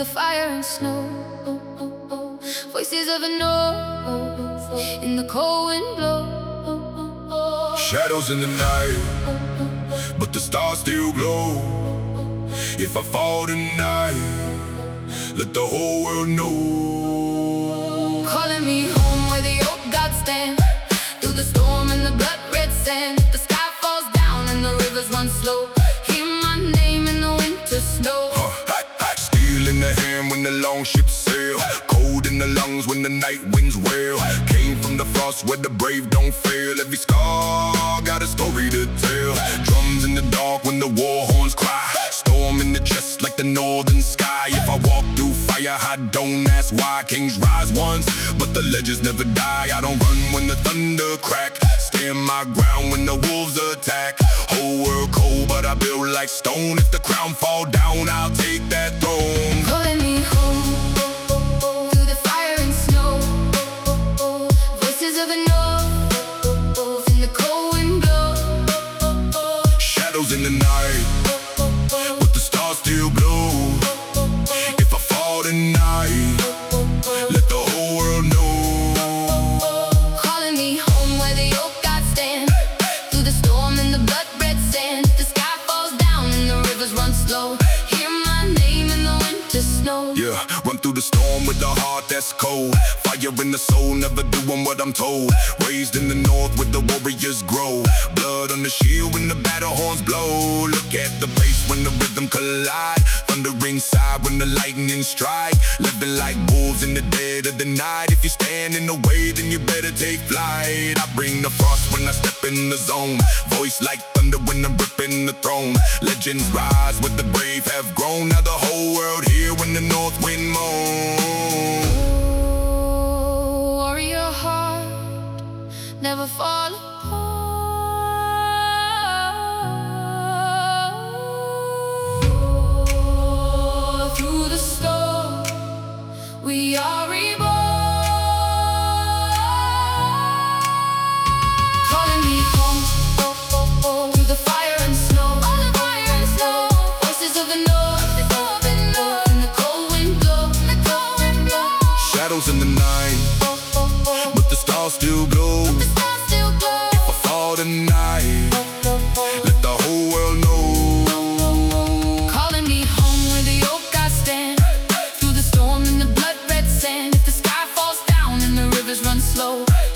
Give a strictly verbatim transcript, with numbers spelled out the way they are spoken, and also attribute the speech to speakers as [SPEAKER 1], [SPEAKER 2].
[SPEAKER 1] the fire and snow. Voices of a north in the cold wind blow.
[SPEAKER 2] Shadows in the night, but the stars still glow. If I fall tonight, let the whole world know.
[SPEAKER 1] Calling me home where the old gods stand, through the storm and the blood red sand. The sky falls down and the rivers run slow. Hear my name in the winter snow.
[SPEAKER 2] uh, hot, hot. Steel in the hand when the long ships sail, cold in the lungs when the night winds wail. Came from the frost where the brave don't fail. Every scar got a story to tell. Drums in the dark when the war horns cry. Storm in the chest like the northern sky. If I walk through fire, I don't ask why. Kings rise once, but the legends never die. I don't run when the thunder crack, stand my ground when the wolves attack. Whole world cold, but I build like stone. If the crown fall down, I'll take that throne.
[SPEAKER 1] Calling me home through the fire and snow. Voices of a north in the cold wind blow.
[SPEAKER 2] Shadows in the night, but the stars still glow. If I fall tonight, let the whole world know.
[SPEAKER 1] Calling me home where the old gods stand, through the storm and the blood red sand. The sky falls down and the rivers run slow. Hear my name in the winter snow.
[SPEAKER 2] Yeah, run through the storm with a heart that's cold. Fire in the soul, never doing what I'm told. Raised in the north where the warriors grow. Blood on the shield when the battle horns blow. Look at the bass when the rhythm collide. Thunder inside when the lightning strike. Living like wolves in the dead of the night. If you stand in the way, then you better take flight. I bring the frost when I step in the zone. Voice like thunder when I'm ripping the throne. Legends rise where the brave have grown. Now the whole world here when the north wind moans.
[SPEAKER 1] Oh, warrior heart, never fall apart. Oh, through the storm, we are reborn. Calling me home through the fire and snow. Voices of the north in the cold wind blow.
[SPEAKER 2] Shadows in the night, but the stars still glow. If I fall tonight, let the whole world know.
[SPEAKER 1] Calling me home where the old gods stand, through the storm and the blood red sand. If the sky falls down and the rivers run slow,